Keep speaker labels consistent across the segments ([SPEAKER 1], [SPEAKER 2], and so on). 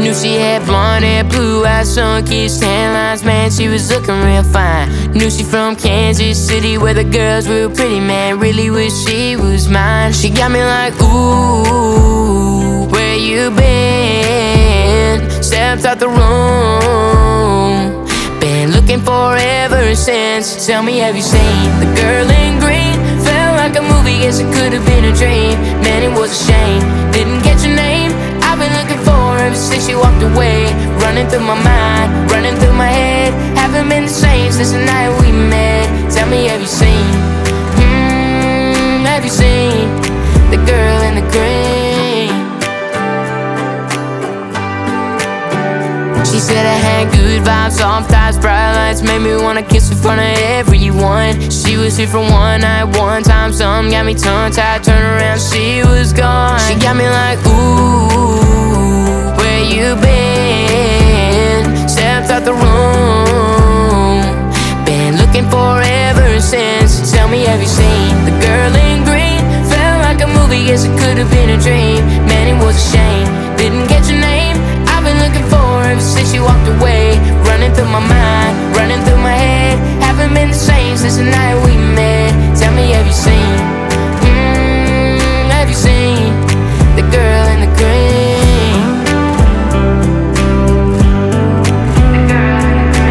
[SPEAKER 1] Knew she had blonde hair, blue eyes, sun-kissed tan lines. Man, she was looking real fine. Knew she from Kansas City, where the girls real pretty. Man, really wish she was mine. She got me like, ooh, where you been? Stepped out the room, been looking for ever since. Tell me, have you seen the girl in green? Felt like a movie, guess it could have been a dream. Man, it was a shame, didn't get your name. I've been looking for her ever since she walked away. Running through my mind, running through my head. Haven't been the same since the night we met. Tell me, have you seen, have you seen the girl in the green? She said I had good vibes, soft eyes, bright lights, made me wanna kiss in front of everyone. She was here for one night, one time, something got me tongue-tied. Turn around, she was gone. She got me like, ooh, where you been? Stepped out the room, been looking for ever since. Tell me, have you seen the girl in green? Felt like a movie, guess it could have been a dream. Man, it was a shame, didn't get your name. I've been looking for her ever since she walked away. Running through my mind, running through my head. Haven't been the same since the night we met. Tell me, have you seen, have you seen the girl in the green? The girl in the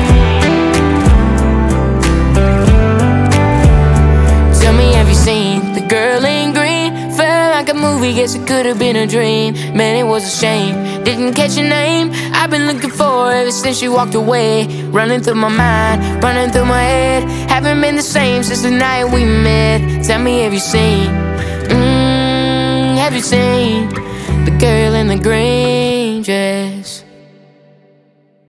[SPEAKER 1] green. Tell me, have you seen the girl in green? Felt like a movie, guess it could have been a dream. Man, it was a shame, didn't catch your name. I've been looking for her ever since she walked away. Running through my mind, running through my head. Haven't been the same since the night we met. Tell me, have you seen, have you seen the girl in the green?